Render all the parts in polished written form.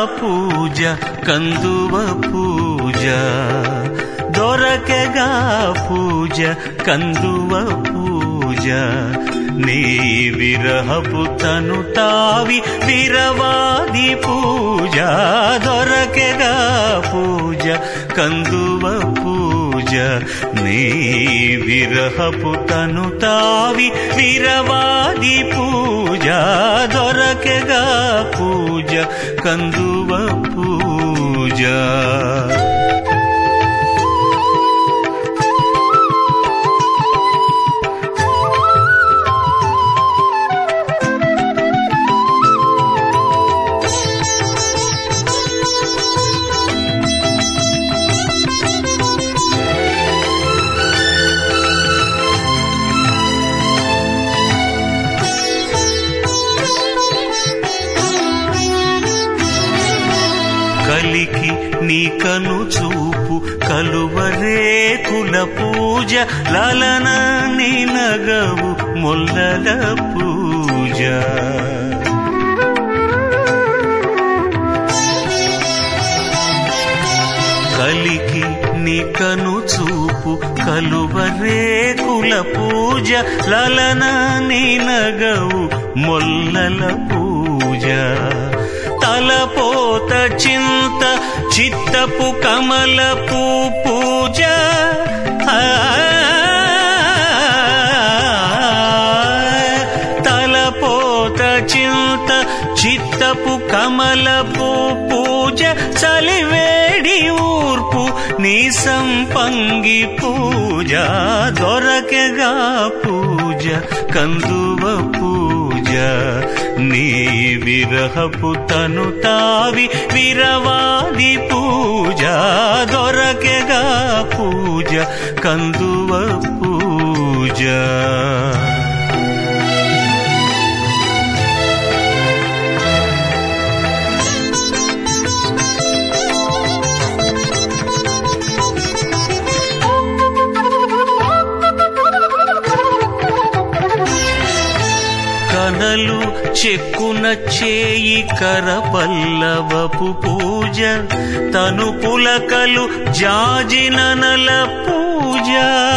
పూజ కందువ పూజ దొరకెగా పూజ కందువ పూజ నీ విరహపు తను తావి విరవాది పూజ దొరకెగా పూజ కందువ పూజ నీ విరహపు తను తావి విరవాది పూజ దొరకెగా పూజ కందువ పూజ కలికి నీ కను చూపు కలువరేకుల పూజ లలన నీ నగవు మొల్లల పూజ కలికి నీ కను చూపు కలువరేకుల పూజ లలన నీ నగవు మొల్లల పూజ తలపోత చింత చిత్తపు కమలపు పూజ తలపోత చింత చిత్తపు కమలపు పూజ చలివేడి ఊర్పు నీ సంపంగి పూజ దొరకెగా పూజ కందువ పూజ నీ విరహపు తను తావి విరవాది పూజ దొరకెగా పూజ కందువ పూజ కనలు చెక్కున చేయి కరపల్లవపు పూజ తను పులకలు జాజిననల పూజ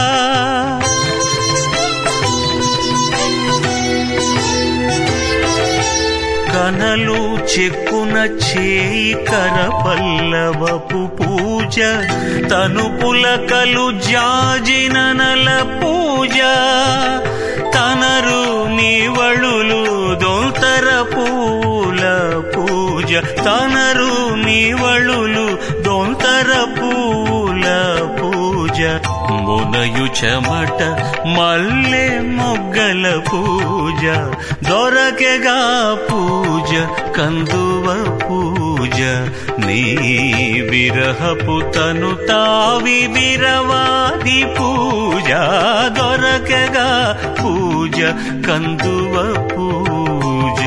కనలు చెక్కున చేయి కరపల్లవపు పూజ తను పులకలు జాజిననల పూజ తనరు నీవళులు దొంతర పూల పూజ తనరు నీవళులు దొంతర పూల పూజ మునయు చెమట మల్లె మొగ్గల పూజ దొరకెగా పూజ కందువ పూజ నీ విరహపు తను తావి విరవాది పూజ దొరకెగా పూజ కందువ పూజ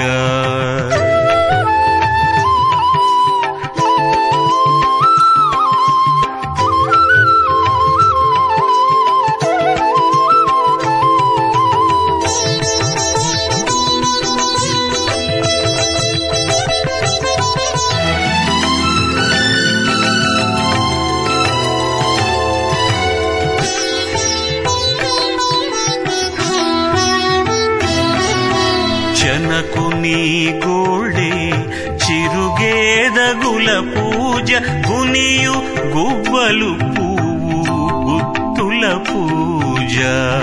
చెనకు నీ గోళే చిరుగేదగుల పూజ గునియు గువ్వలు పువ్వు గుత్తుల పూజ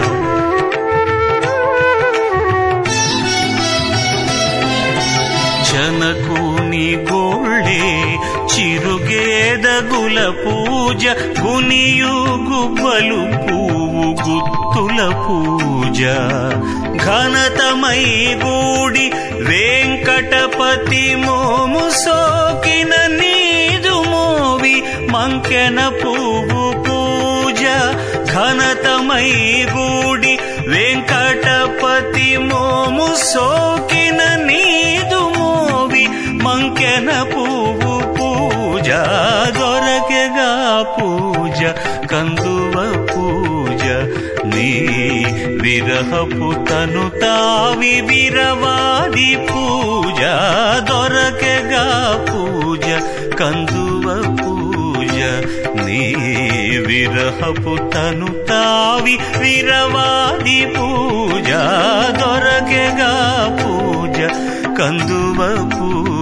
చెనకు నీ గోళే చిరుగేదగుల పూజ గునియు గువ్వలు పువ్వు గుత్తుల పూజ ఘనతమై గూడి వెంకటపతి మోము సోకిన నీదు మోవి మంకెన పువ్వు పూజ ఘనతమై గూడి వెంకటపతి మోము సోకిన నీదు మోవి మంకెన పువ్వు పూజ దొరకెగా పూజ కందువ పూజ నీ విరహపు తను తావి విరవాది పూజ దొరకెగా పూజ కందువ పూజ నీ విరహపు తను తావి విరవాది పూజ దొరకెగా పూజ కందువ పూజ